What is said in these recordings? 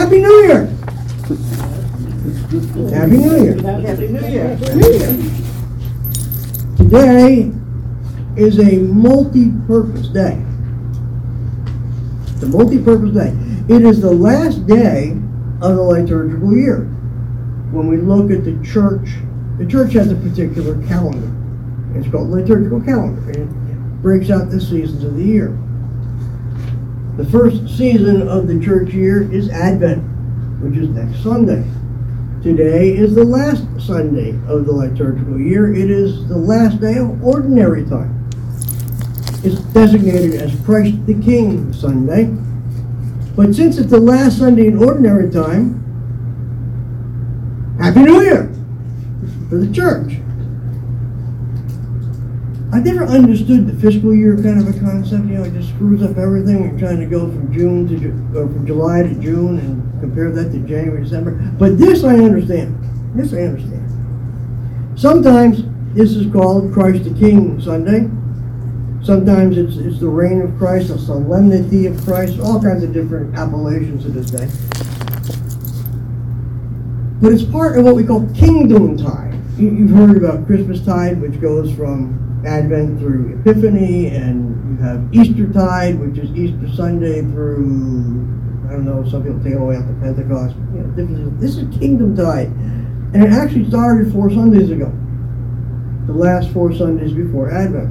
Happy New Year! Happy New Year! Happy New Year. New Year! Today is a multi-purpose day. It's a multi-purpose day. It is the last day of the liturgical year. When we look at the church has a particular calendar. It's called the liturgical calendar. It breaks out the seasons of the year. The first season of the church year is Advent, which is next Sunday. Today is the last Sunday of the liturgical year. It is the last day of ordinary time. It's designated as Christ the King Sunday. But since it's the last Sunday in ordinary time, Happy New Year for the church. I never understood the fiscal year kind of a concept. It just screws up everything. You're trying to go from from July to June and compare that to January, December. But this I understand. Sometimes this is called Christ the King Sunday. Sometimes it's the reign of Christ, the solemnity of Christ, all kinds of different appellations to this day. But it's part of what we call Kingdom Tide. You've heard about Christmas Tide, which goes from Advent through Epiphany, and you have Easter Tide, which is Easter Sunday through, I don't know, some people take it all the way out to Pentecost. This is Kingdom Tide. And it actually started 4 Sundays ago. The last 4 Sundays before Advent.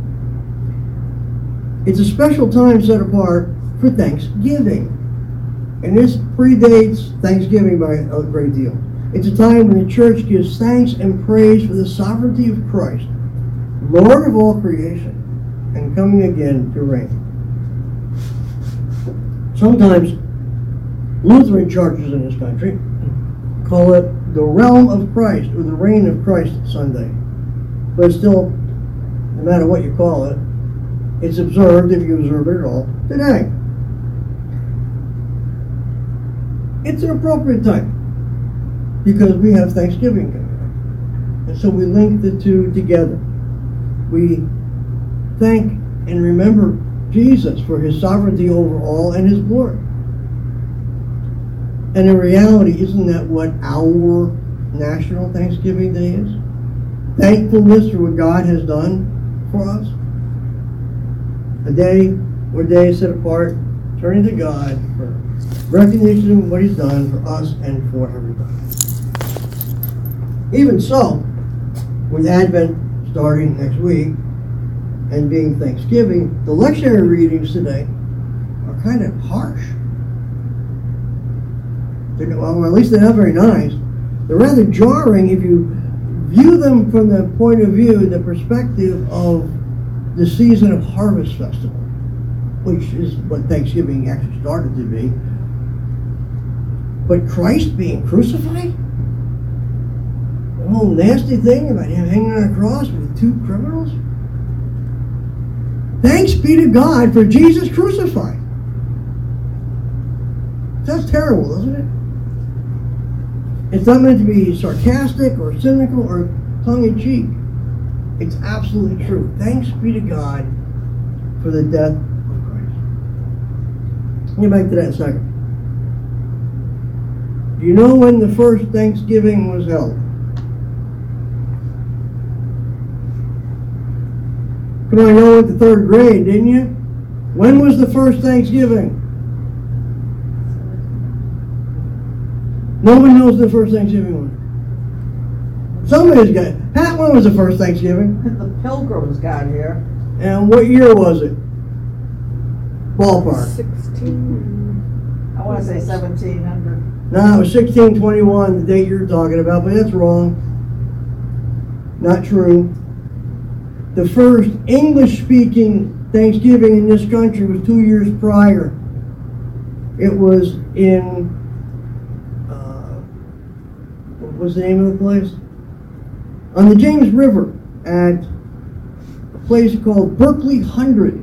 It's a special time set apart for Thanksgiving. And this predates Thanksgiving by a great deal. It's a time when the church gives thanks and praise for the sovereignty of Christ, Lord of all creation, and coming again to reign. Sometimes Lutheran churches in this country call it the realm of Christ or the reign of Christ Sunday. But still, no matter what you call it, it's observed, if you observe it at all, today. It's an appropriate time because we have Thanksgiving coming up. And so we link the two together. We thank and remember Jesus for his sovereignty over all and his glory. And in reality, isn't that what our National Thanksgiving Day is? Thankfulness for what God has done for us. A day or days set apart, turning to God for recognition of what he's done for us and for everybody. Even so, with Advent starting next week and being Thanksgiving, the lectionary readings today are kind of harsh. Well, at least they're not very nice. They're rather jarring if you view them from the point of view, the perspective of the season of Harvest Festival, which is what Thanksgiving actually started to be. But Christ being crucified? The whole nasty thing about him hanging on a cross with 2 criminals? Thanks be to God for Jesus crucified. That's terrible, doesn't it? It's not meant to be sarcastic or cynical or tongue-in-cheek. It's absolutely true. Thanks be to God for the death of Christ. I'll get back to that in a second. Do you know when the first Thanksgiving was held? Come on, you went to 3rd grade, didn't you? When was the first Thanksgiving? No one knows the first Thanksgiving was. Somebody's got it. Pat, when was the first Thanksgiving? The Pilgrims got here. And what year was it? Ballpark. 16. I want to say 1700. No, it was 1621, the date you're talking about, but that's wrong. Not true. The first English-speaking Thanksgiving in this country was 2 years prior. It was in, what was the name of the place? On the James River at a place called Berkeley Hundred.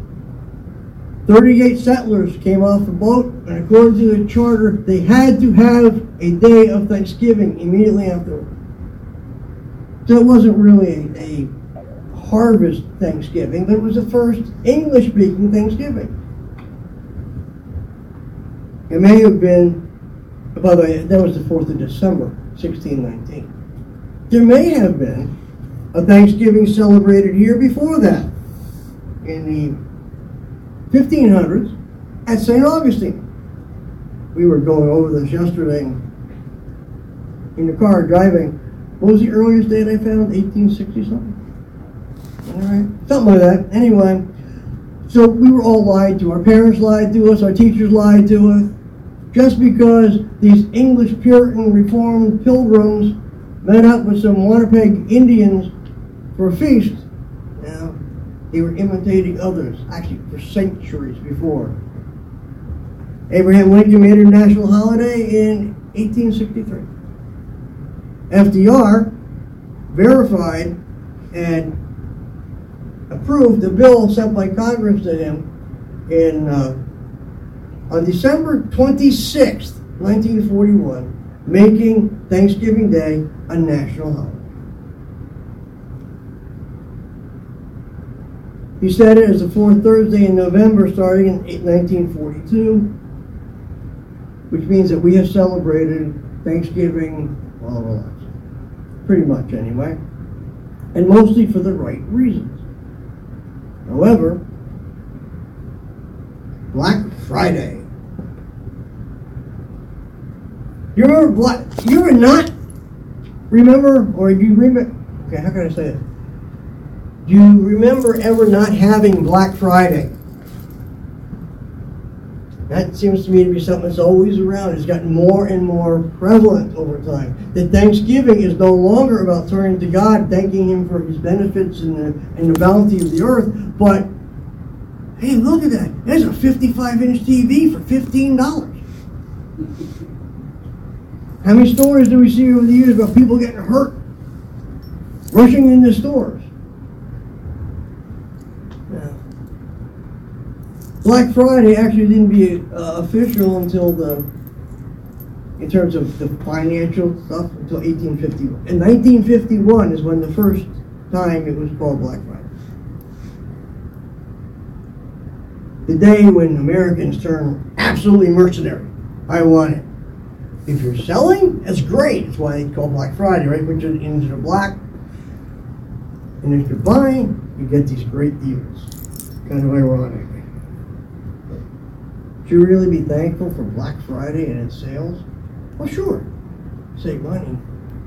38 settlers came off the boat, and according to the charter, they had to have a day of Thanksgiving immediately afterward. So it wasn't really a harvest Thanksgiving, but it was the first English-speaking Thanksgiving. It may have been By the way, that was the 4th of December, 1619. There may have been a Thanksgiving celebrated here before that, in the 1500s, at St. Augustine. We were going over this yesterday in the car driving. What was the earliest date I found? 1860 something? All right, something like that. Anyway, so we were all lied to. Our parents lied to us. Our teachers lied to us. Just because these English Puritan Reformed pilgrims met up with some Wampanoag Indians for a feast, now they were imitating others, actually for centuries before. Abraham Lincoln made it a national holiday in 1863. FDR verified and approved the bill sent by Congress to him on December 26th, 1941, making Thanksgiving Day a national holiday. He said it as the fourth Thursday in November starting in 1942, which means that we have celebrated Thanksgiving all our lives. Pretty much anyway. And mostly for the right reasons. However, Black Friday. You ever not remember, or do you remember, okay, how can I say it? Do you remember ever not having Black Friday? That seems to me to be something that's always around. It's gotten more and more prevalent over time. That Thanksgiving is no longer about turning to God, thanking Him for His benefits and the bounty of the earth, but, hey, look at that. There's a 55-inch TV for $15. How many stories do we see over the years about people getting hurt, rushing into stores? Black Friday actually didn't be official until in terms of the financial stuff, until 1851. And 1951 is when the first time it was called Black Friday. The day when Americans turn absolutely mercenary. I want it. If you're selling, that's great. That's why they call Black Friday, right? Put you into the black. And if you're buying, you get these great deals. Kind of ironic. Should you really be thankful for Black Friday and its sales? Well, sure. Save money.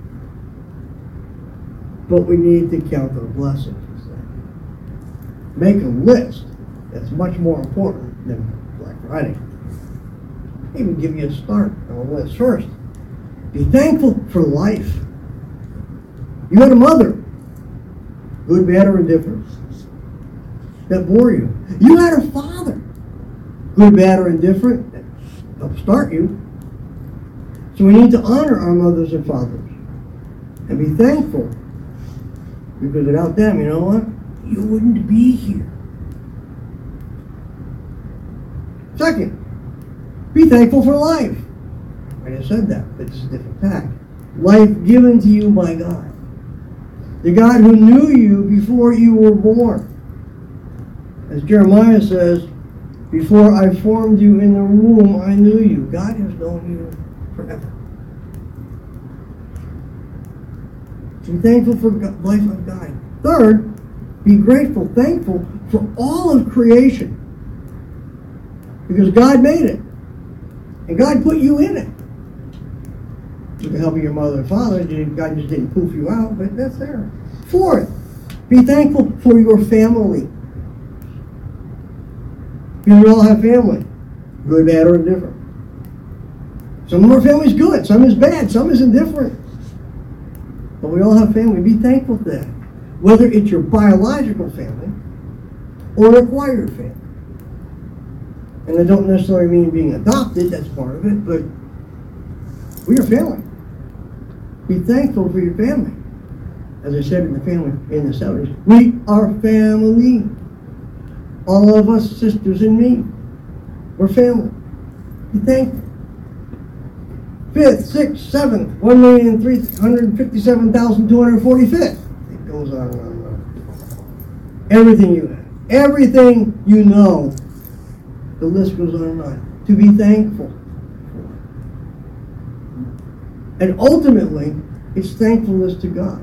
But we need to count the blessings. Make a list that's much more important than Black Friday. Even give you a start on the list. First, be thankful for life. You had a mother, good, bad, or indifferent, that bore you. You had a father, good, bad, or indifferent, that helped start you. So we need to honor our mothers and fathers and be thankful, because without them, you know what? You wouldn't be here. Second, be thankful for life. I just said that, but it's a different fact. Life given to you by God. The God who knew you before you were born. As Jeremiah says, before I formed you in the womb, I knew you. God has known you forever. Be thankful for the life of God. Third, be grateful, thankful for all of creation. Because God made it. And God put you in it. With the help of your mother and father, God just didn't poof you out, but that's there. Fourth, be thankful for your family. Because we all have family. Good, bad, or indifferent. Some of our family's good, some is bad, some is indifferent. But we all have family. Be thankful for that. Whether it's your biological family or an acquired family. And I don't necessarily mean being adopted, that's part of it, but we are family. Be thankful for your family. As I said in the family in the 70s, we are family. All of us, sisters and me, we're family. Be thankful. Fifth, sixth, seventh, 1,357,245th. It goes on and on and on. Everything you have, everything you know, the list goes on and on. To be thankful for. And ultimately, it's thankfulness to God.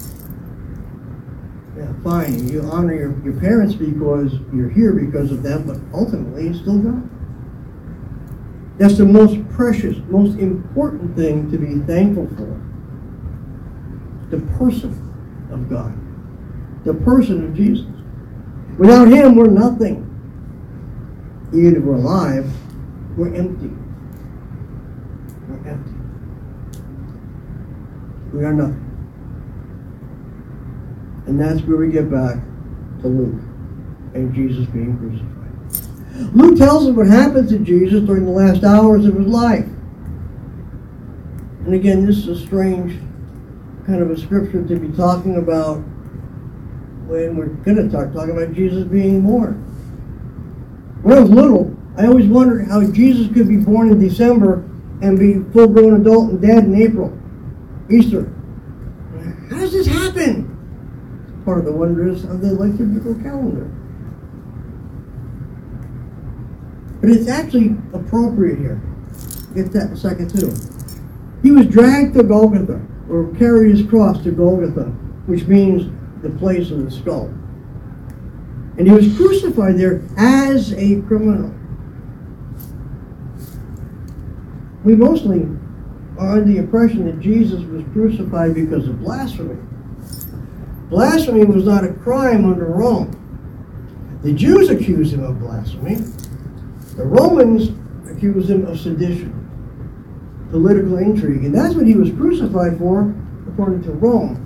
Yeah, fine, you honor your parents because you're here because of them, but ultimately it's still God. That's the most precious, most important thing to be thankful for. The person of God. The person of Jesus. Without Him, we're nothing. Even if we're alive, we're empty. We're empty. We are nothing. And that's where we get back to Luke and Jesus being crucified. Luke tells us what happened to Jesus during the last hours of His life. And again, this is a strange kind of a scripture to be talking about when we're going to start talking about Jesus being born. When I was little, I always wondered how Jesus could be born in December and be full-grown adult and dead in April, Easter. How does this happen? It's part of the wonders of the liturgical calendar. But it's actually appropriate here. Get that in a second too. He was dragged to Golgotha, or carried his cross to Golgotha, which means the place of the skull. And He was crucified there as a criminal. We mostly are under the impression that Jesus was crucified because of blasphemy. Blasphemy was not a crime under Rome. The Jews accused Him of blasphemy. The Romans accused Him of sedition, political intrigue, and that's what He was crucified for, according to Rome.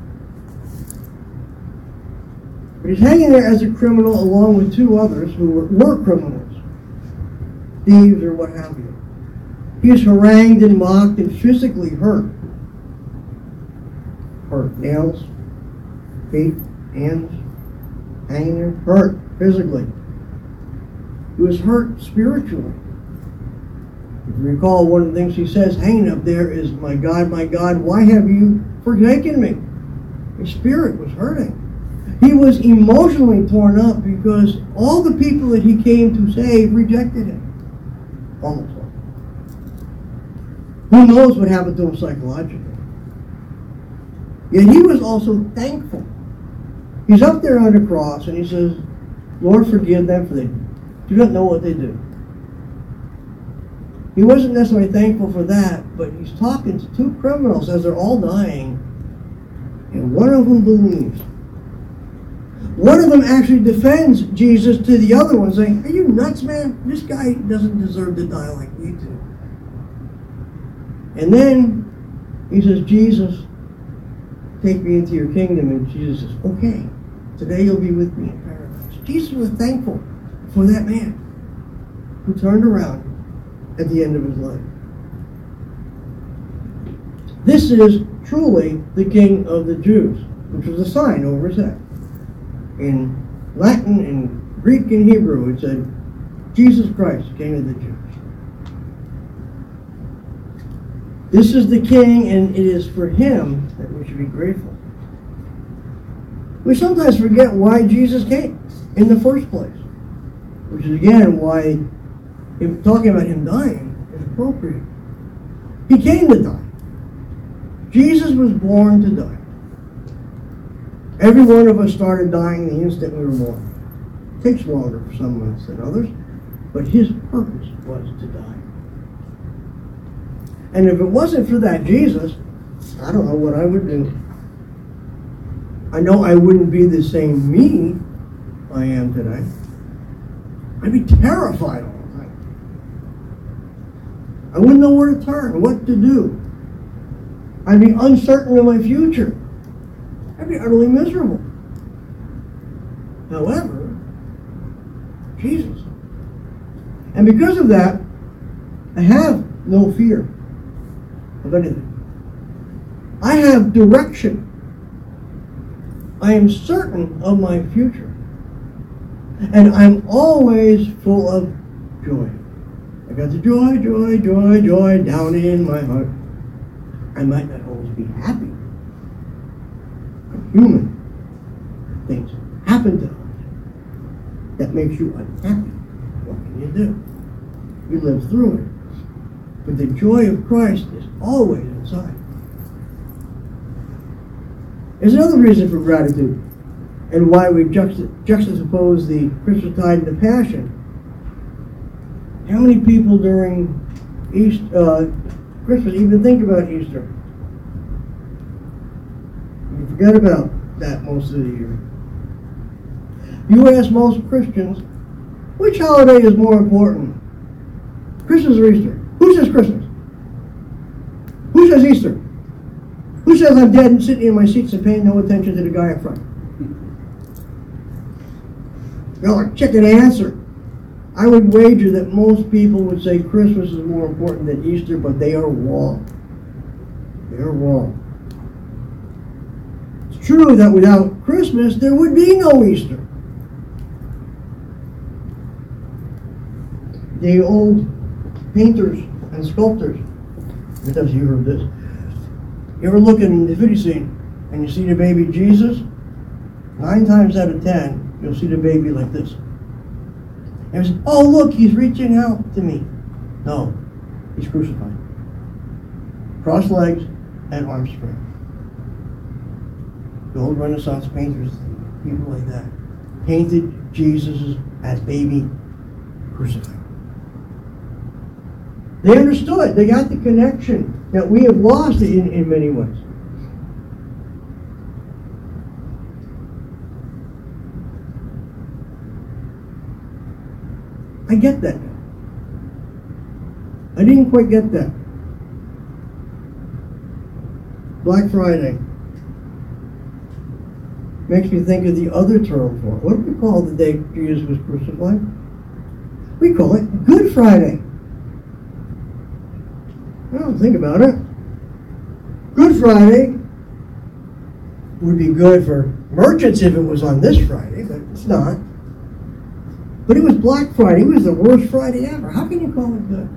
But He's hanging there as a criminal along with two others who were criminals, thieves or what have you. He was harangued and mocked and physically hurt. Hurt. Nails, feet, hands, hanging there, hurt physically. He was hurt spiritually. If you recall, one of the things He says hanging up there is, my God, why have you forsaken me? His spirit was hurting. He was emotionally torn up because all the people that He came to save rejected Him. Almost all. Who knows what happened to him psychologically? Yet He was also thankful. He's up there on the cross and He says, Lord, forgive them, for they do not know what they do. He wasn't necessarily thankful for that, but He's talking to two criminals as they're all dying, and one of them believes. One of them actually defends Jesus to the other one, saying, are you nuts, man? This guy doesn't deserve to die like we do. And then he says, Jesus, take me into your kingdom. And Jesus says, okay, today you'll be with me in paradise. Jesus was thankful for that man who turned around at the end of his life. This is truly the King of the Jews, which was a sign over his head. In Latin, in Greek, and Hebrew, it said, Jesus Christ, King of the Jews. This is the King, and it is for Him that we should be grateful. We sometimes forget why Jesus came in the first place, which is again why talking about Him dying is appropriate. He came to die. Jesus was born to die. Every one of us started dying the instant we were born. It takes longer for some of us than others, but His purpose was to die. And if it wasn't for that Jesus, I don't know what I would do. I know I wouldn't be the same me I am today. I'd be terrified all the time. I wouldn't know where to turn, what to do. I'd be uncertain of my future. I'd be utterly miserable. However, Jesus. And because of that, I have no fear of anything. I have direction. I am certain of my future. And I'm always full of joy. I got the joy, joy, joy, joy down in my heart. I might not always be happy. I'm human. Things happen to us that makes you unhappy. What can you do? You live through it. But the joy of Christ is always and outside. There's another reason for gratitude and why we juxtapose the Christmastide and the Passion. How many people during Christmas even think about Easter? You forget about that most of the year. You ask most Christians, which holiday is more important? Christmas or Easter? Who says Christmas? Who says Easter? Who says I'm dead and sitting in my seats and paying no attention to the guy up front? Well, a chicken answer. I would wager that most people would say Christmas is more important than Easter, but they are wrong. They are wrong. It's true that without Christmas, there would be no Easter. The old painters and sculptors, because you heard this, you ever look in the nativity scene and you see the baby Jesus? 9 times out of 10, you'll see the baby like this. And you say, oh look, he's reaching out to me. No, he's crucified. Crossed legs and arms spread. The old Renaissance painters, people like that, painted Jesus as baby crucified. They understood. They got the connection that we have lost in many ways. I get that now. I didn't quite get that. Black Friday makes me think of the other term for it. What do we call the day Jesus was crucified? We call it Good Friday. Well, think about it. Good Friday would be good for merchants if it was on this Friday, but it's not. But it was Black Friday. It was the worst Friday ever. How can you call it good?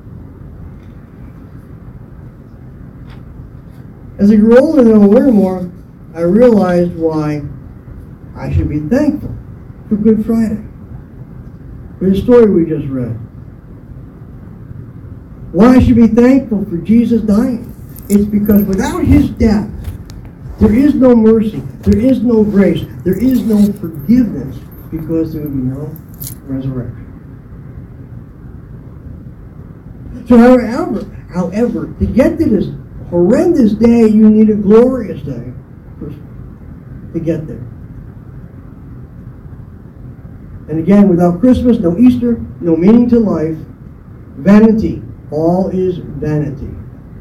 As I grew older and I learned more, I realized why I should be thankful for Good Friday. For the story we just read. Why I should be thankful for Jesus dying. It's because without his death, there is no mercy, there is no grace, there is no forgiveness, because there would be no resurrection. So however, to get to this horrendous day, you need a glorious day to get there. And again, without Christmas, no Easter, no meaning to life, vanity. All is vanity.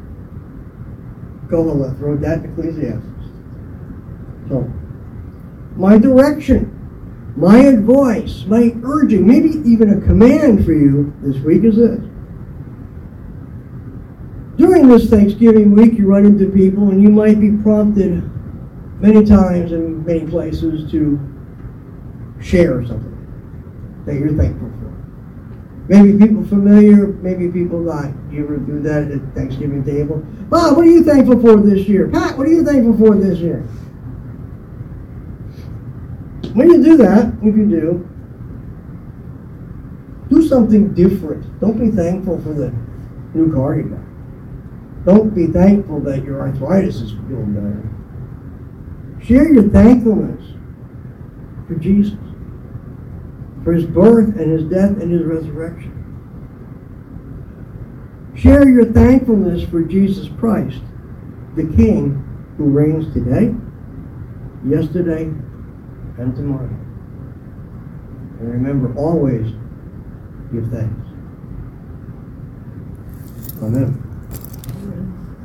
Koheleth wrote that in Ecclesiastes. So, my direction, my advice, my urging, maybe even a command for you this week is this. During this Thanksgiving week, you run into people and you might be prompted many times in many places to share something that you're thankful for. Maybe people familiar, maybe people not. You ever do that at the Thanksgiving table? Bob, what are you thankful for this year? Pat, what are you thankful for this year? When you do that, if you do something different. Don't be thankful for the new car you got. Don't be thankful that your arthritis is feeling better. Share your thankfulness for Jesus, for his birth and his death and his resurrection. Share your thankfulness for Jesus Christ, the King who reigns today, yesterday, and tomorrow. And remember, always give thanks. Amen.